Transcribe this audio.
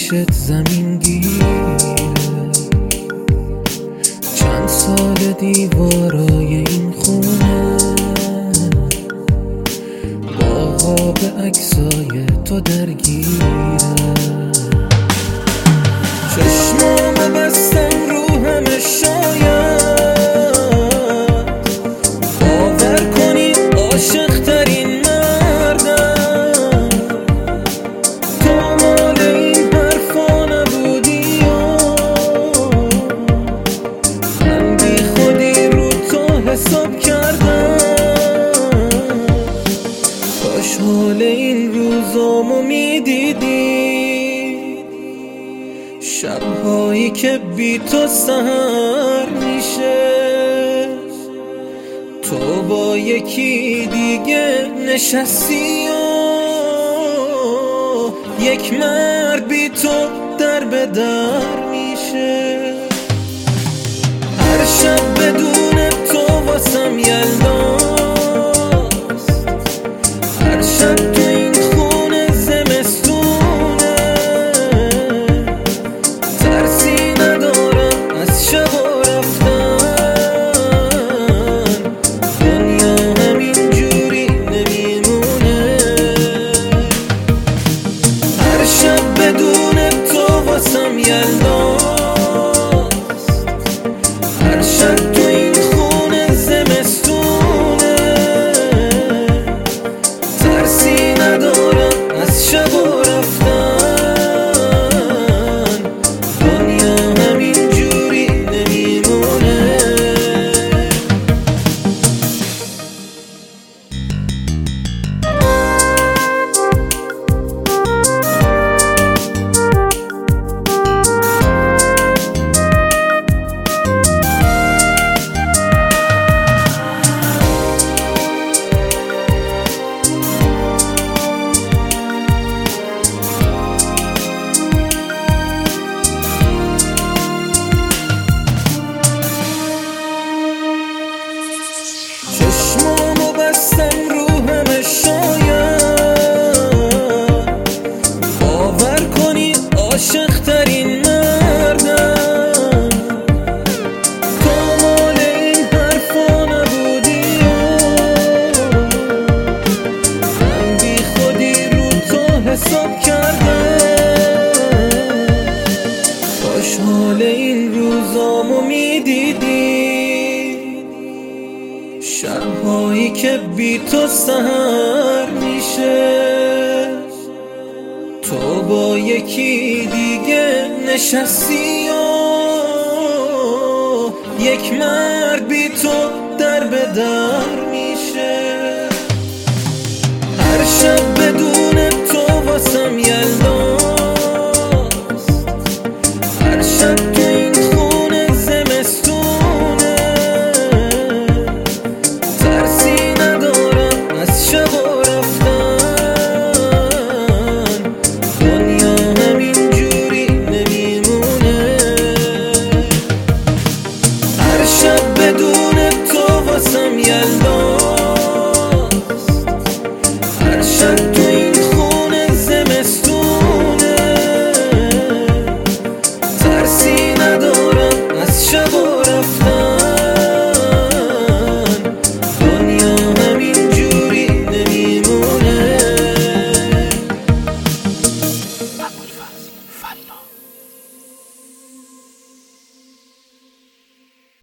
پیشت زمین گیره، چند سال دیوارای این خونه با خواب عکسای تو درگیره. چشمامو بستم رو همه، شاید باور کنی عاشق ترین مردم. تو مال این حرفا نبودی و من بی خودی رو تو حساب کردم. کاش حال این روزامو میدیدی، شبهایی که بی تو سحر میشه، تو با یکی دیگه نشستی و یک مرد بی تو در به در میشه. هر شب بدون تو واسم یلداست، هر شب تو این خونه زمستونه. ترسی ندارم از شب و رفتن، دنیا همین جوری نمیمونه. هر شب بدون تو واسم یلداست، هر شب تو این خونه زمستونه. ترسی ندارم از شب و رفتن، دنیا همین جوری نمیمونه. چشمامو بستم رو همه، شاید باور کنی عاشق ترین مردم. تو مال این حرفا نبودی و من بی خودی رو تو حساب کردم. کاش حال این روزامو میدیدی، شبهایی که بی تو سحر میشه، تو با یکی دیگه نشستی و یک مرد بی تو در به در میشه. هر شب بدون تو واسم یلداست، هر شب تو این خونه زمستونه. ترسی ندارم از شب و رفتن، دنیا همین جوری نمیمونه. هر شب بدون تو واسم یلداست،